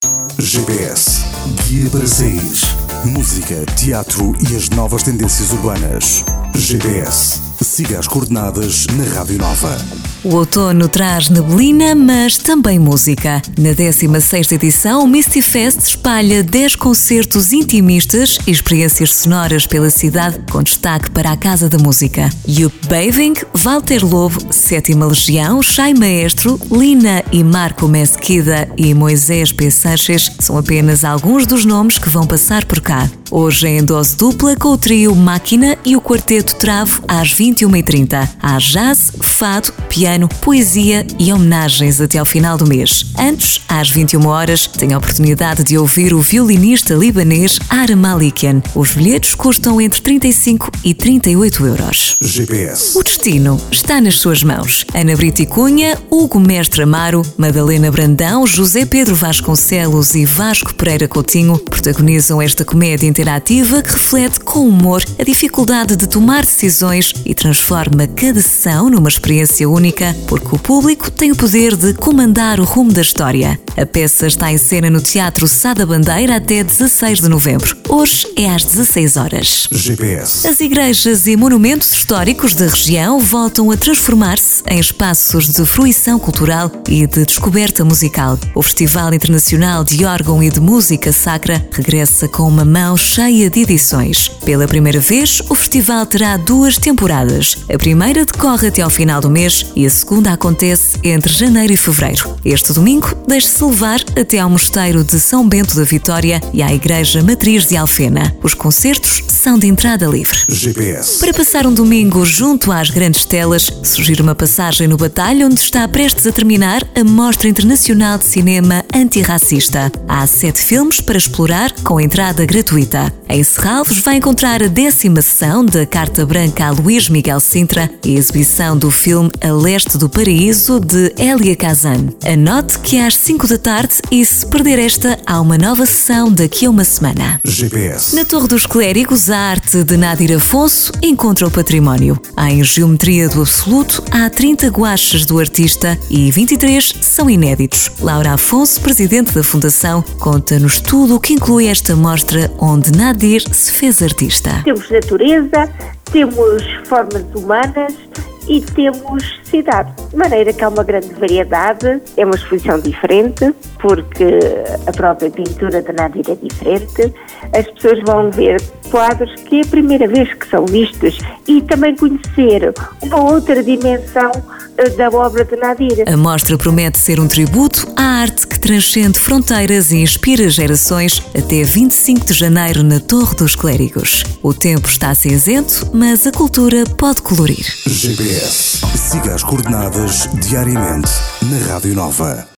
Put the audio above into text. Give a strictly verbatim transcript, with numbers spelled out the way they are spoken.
G P S, guia para sair. Música, teatro e as novas tendências urbanas. G P S, siga as coordenadas na Rádio Nova. O outono traz neblina, mas também música. Na décima sexta edição, o Misty Fest espalha dez concertos intimistas e experiências sonoras pela cidade, com destaque para a Casa da Música. Yup Bathing, Walter Lobo, Sétima Legião, Chay Maestro, Lina e Marco Mesquida e Moisés P. Sanches são apenas alguns dos nomes que vão passar por cá. Hoje em dose dupla com o trio Máquina e o quarteto Travo às vinte e uma e trinta. Há jazz, fado, piano, poesia e homenagens até ao final do mês. Antes, às vinte e uma horas, tem a oportunidade de ouvir o violinista libanês Ara Malikian. Os bilhetes custam entre trinta e cinco e trinta e oito euros. G P S. O destino está nas suas mãos. Ana Brito e Cunha, Hugo Mestre Amaro, Madalena Brandão, José Pedro Vasconcelos e Vasco Pereira Coutinho protagonizam esta comédia interativa que reflete com humor a dificuldade de tomar decisões e transforma cada sessão numa experiência única, porque o público tem o poder de comandar o rumo da história. A peça está em cena no Teatro Sá da Bandeira até dezasseis de novembro. Hoje é às dezasseis horas. G P S. As igrejas e monumentos históricos da região voltam a transformar-se em espaços de fruição cultural e de descoberta musical. O Festival Internacional de Órgão e de Música Sacra regressa com uma mão cheia de edições. Pela primeira vez, o festival terá duas temporadas. A primeira decorre até ao final do mês e a segunda acontece entre janeiro e fevereiro. Este domingo, deixe-se levar até ao Mosteiro de São Bento da Vitória e à Igreja Matriz de Alfena. Os concertos são de entrada livre. G P S. Para passar um domingo junto às grandes telas, sugiro uma passagem no Batalha, onde está prestes a terminar a Mostra Internacional de Cinema Antirracista. Há sete filmes para explorar com entrada gratuita. Em Serralves vai encontrar a décima sessão da Carta Branca a Luís Miguel Sintra e a exibição do filme A Leste do Paraíso, de Elia Kazan. Anote que é às cinco da tarde e, se perder esta, há uma nova sessão daqui a uma semana. G P S. Na Torre dos Clérigos, a arte de Nadir Afonso encontra o património. Em Geometria do Absoluto, há trinta guaches do artista e vinte e três são inéditos. Laura Afonso, presidente da Fundação, conta-nos tudo o que inclui esta mostra onde Nadir se fez artista. Temos natureza, temos formas humanas e temos cidade. De maneira que há uma grande variedade, é uma exposição diferente, porque a própria pintura de Nadir é diferente. As pessoas vão ver quadros que é a primeira vez que são vistos e também conhecer uma outra dimensão da obra de Nadir. A mostra promete ser um tributo à arte que transcende fronteiras e inspira gerações até vinte e cinco de janeiro na Torre dos Clérigos. O tempo está cinzento, mas a cultura pode colorir. G P S. Siga as coordenadas diariamente na Rádio Nova.